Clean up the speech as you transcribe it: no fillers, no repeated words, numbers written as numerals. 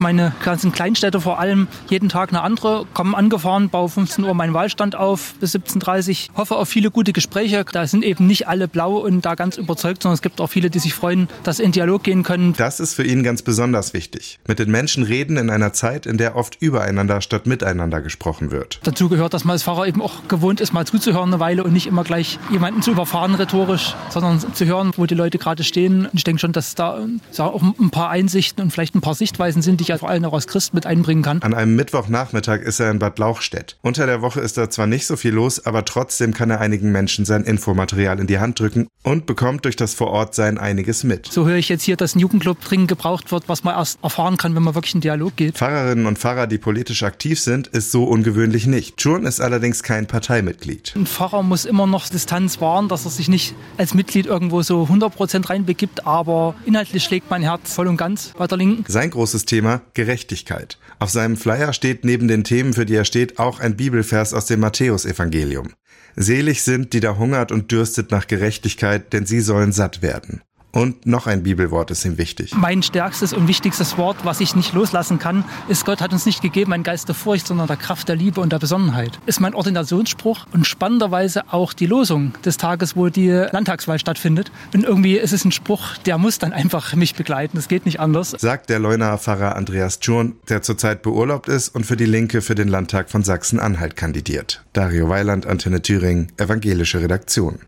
Meine ganzen Kleinstädte vor allem, jeden Tag eine andere, kommen angefahren, baue 15 Uhr meinen Wahlstand auf bis 17:30 Uhr. Hoffe auf viele gute Gespräche. Da sind eben nicht alle blau und da ganz überzeugt, sondern es gibt auch viele, die sich freuen, dass sie in Dialog gehen können. Das ist für ihn ganz besonders wichtig. Mit den Menschen reden in einer Zeit, in der oft übereinander statt miteinander gesprochen wird. Dazu gehört, dass man als Pfarrer eben auch gewohnt ist, mal zuzuhören eine Weile und nicht immer gleich jemanden zu überfahren rhetorisch, sondern zu hören, wo die Leute gerade stehen. Und ich denke schon, dass da auch ein paar Einsichten und vielleicht ein paar Sichtweisen sind, die ich vor allem auch als Christ mit einbringen kann. An einem Mittwochnachmittag ist er in Bad Lauchstädt. Unter der Woche ist da zwar nicht so viel los, aber trotzdem kann er einigen Menschen sein Infomaterial in die Hand drücken und bekommt durch das Vorortsein einiges mit. So höre ich jetzt hier, dass ein Jugendclub dringend gebraucht wird, was man erst erfahren kann, wenn man wirklich in Dialog geht. Pfarrerinnen und Pfarrer, die politisch aktiv sind, ist so ungewöhnlich nicht. Tschurn ist allerdings kein Parteimitglied. Ein Pfarrer muss immer noch Distanz wahren, dass er sich nicht als Mitglied irgendwo so 100% reinbegibt, aber inhaltlich schlägt mein Herz voll und ganz bei der Linken. Sein großes Thema: Gerechtigkeit. Auf seinem Flyer steht neben den Themen, für die er steht, auch ein Bibelvers aus dem Matthäusevangelium. Selig sind, die da hungert und dürstet nach Gerechtigkeit, denn sie sollen satt werden. Und noch ein Bibelwort ist ihm wichtig. Mein stärkstes und wichtigstes Wort, was ich nicht loslassen kann, ist: Gott hat uns nicht gegeben einen Geist der Furcht, sondern der Kraft, der Liebe und der Besonnenheit. Ist mein Ordinationsspruch und spannenderweise auch die Losung des Tages, wo die Landtagswahl stattfindet. Und irgendwie ist es ein Spruch, der muss dann einfach mich begleiten. Das geht nicht anders. Sagt der Leunaer Pfarrer Andreas Tschurn, der zurzeit beurlaubt ist und für die Linke für den Landtag von Sachsen-Anhalt kandidiert. Dario Weiland, Antenne Thüringen, evangelische Redaktion.